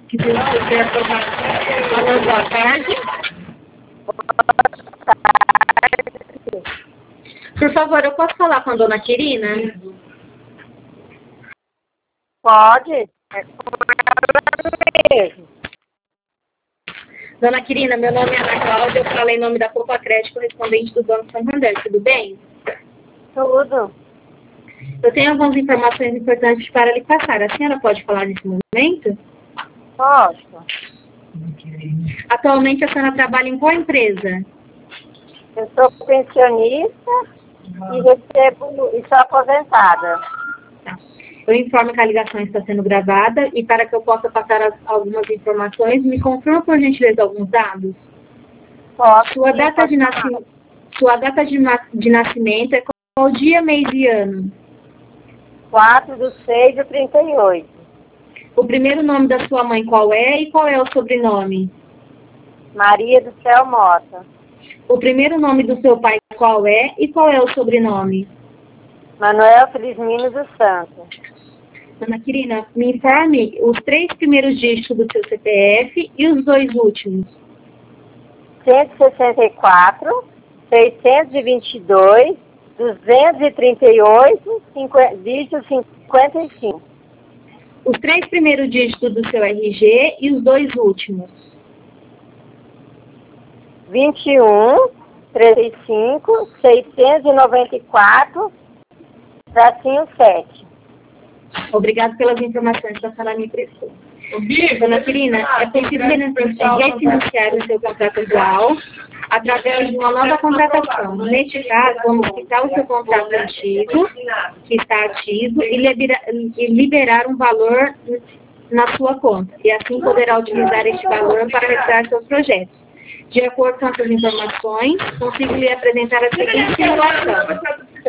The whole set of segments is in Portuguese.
Que Deus quiser aprovado. Alô, boa tarde. Por favor, eu posso falar com a dona Quirina? Pode. É com ela mesmo. Dona Quirina, meu nome é Ana Cláudia, eu falei em nome da Copa Crédito, correspondente do Banco Santander, tudo bem? Tudo. Eu tenho algumas informações importantes para lhe passar. A senhora pode falar nesse momento? Posso. Atualmente a senhora trabalha em qual empresa? Eu sou pensionista e sou aposentada. Eu informo que a ligação está sendo gravada e para que eu possa passar algumas informações, me confirma por gentileza alguns dados. Posso. Sua data de nascimento é qual dia, mês e ano? 4/6/38. O primeiro nome da sua mãe qual é e qual é o sobrenome? Maria do Céu Mota. O primeiro nome do seu pai qual é e qual é o sobrenome? Manuel Felizmino dos Santos. Dona Quirina, me informe os 3 primeiros dígitos do seu CPF e os 2 últimos. 164, 622, 238, dígito 55. Os 3 primeiros dígitos do seu RG e os 2 últimos. 21, 35, 694, tracinho 7. Obrigado pelas informações que a senhora me prestou. Dona Quirina, é possível refinanciar o seu contrato atual através de uma nova contratação. Neste caso, vamos quitar o seu contrato antigo, que está ativo, e liberar um valor na sua conta. E assim poderá utilizar este valor para realizar seus projetos. De acordo com essas informações, consigo lhe apresentar a seguinte simulação.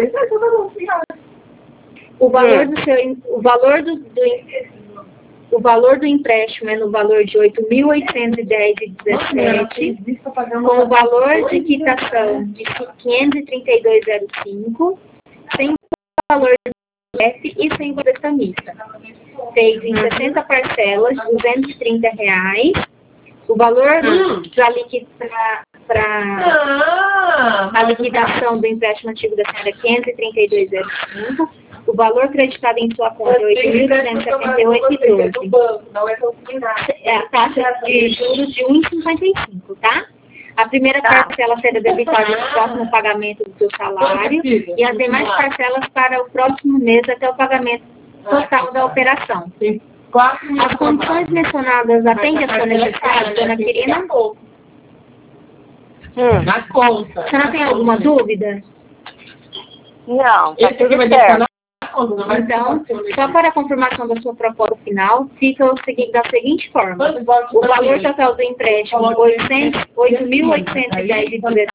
O valor do empréstimo é no valor de R$ 8.810,17, com o valor de quitação de R$ 532,05, sem valor de F e sem prestamista. Feito em 60 parcelas, R$ 230. O valor para a liquidação do empréstimo antigo da senhora é R$ 532,05. O valor creditado em sua conta é R$ 8.278,12. É a taxa de juros de 1,55, tá? A primeira parcela será debitada no próximo pagamento do seu salário e as demais parcelas para o próximo mês até o pagamento total da operação. As condições mencionadas atendem a sua necessidade, dona Quirina? Na conta. A senhora tem alguma dúvida? Não, tá Esse aqui vai tudo certo. deixar na conta, não vai Então, só para a confirmação da sua proposta final, fica da seguinte forma. O valor total do empréstimo, R$ 8.810,17,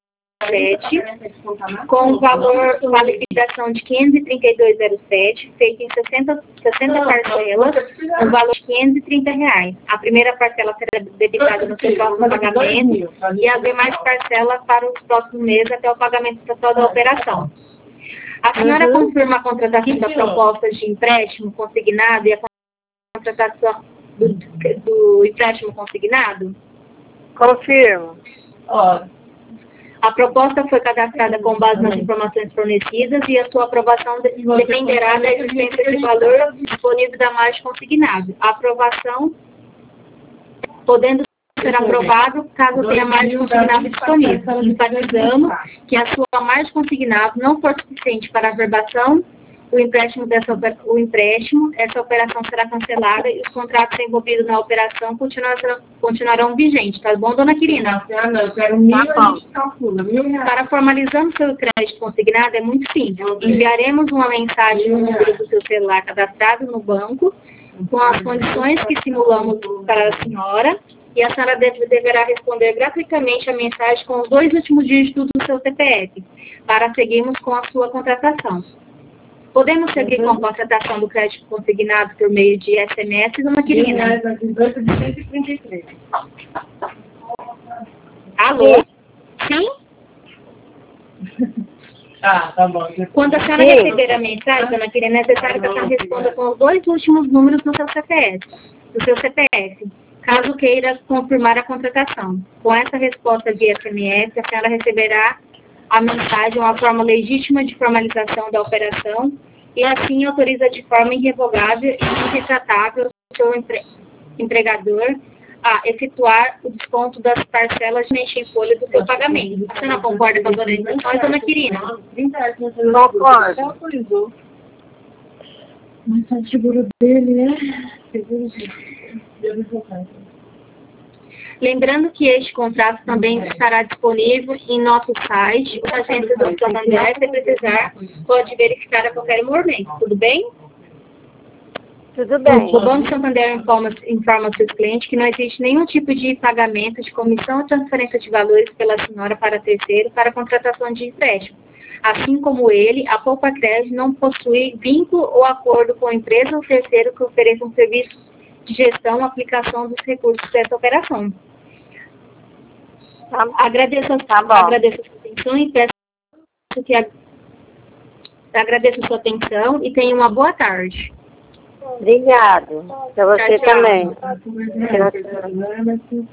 com o valor da liquidação de R$ 532,07, feito em 60 parcelas, no valor de R$ 530. A primeira parcela será debitada no seu próximo pagamento e as demais parcelas para os próximos meses até o pagamento total da operação. A senhora confirma a contratação da proposta de empréstimo consignado e a contratação do empréstimo consignado? Confirmo. A proposta foi cadastrada com base nas informações fornecidas e a sua aprovação dependerá da existência de valor disponível da margem consignada. A aprovação podendo ser aprovado caso tenha margem consignada disponível. Enfatizamos que a sua margem consignada não for suficiente para a averbação essa operação será cancelada e os contratos envolvidos na operação continuarão vigentes. Tá bom, dona Quirina? Eu quero 1.000, a gente calcula, R$ 1.000. Para formalizarmos seu crédito consignado é muito simples. Enviaremos uma mensagem no número do seu celular cadastrado no banco com as condições que simulamos para a senhora e a senhora deverá responder gratuitamente a mensagem com os 2 últimos dígitos do seu CPF para seguirmos com a sua contratação. Podemos seguir com a contratação do crédito consignado por meio de SMS, dona Quirina? R$ 133. Alô? Sim? Tá bom. Quando a senhora receber a mensagem, dona Quirina, é necessário que a senhora responda com os 2 últimos números no seu CPF. do seu CPF, caso queira confirmar a contratação. Com essa resposta via SMS, a senhora receberá a mensagem ou a forma legítima de formalização da operação e assim autoriza de forma irrevogável e irretratável o seu empregador a efetuar o desconto das parcelas de mês em folha do seu pagamento. A senhora concorda com as orientações, dona Quirina? Concordo. Mas o seguro dele seguro Lembrando que este contrato também estará disponível em nosso site. O agente do Santander, se precisar, pode verificar a qualquer momento. Tudo bem? Tudo bem. O Banco Santander informa seus clientes que não existe nenhum tipo de pagamento de comissão ou transferência de valores pela senhora para terceiro para a contratação de empréstimo. Assim como ele, a Poupa Crédito não possui vínculo ou acordo com a empresa ou terceiro que ofereça um serviço de gestão ou aplicação dos recursos dessa operação. Agradeço a sua atenção e agradeço a sua atenção e tenha uma boa tarde. Obrigado. Para você Tchau, tchau. também.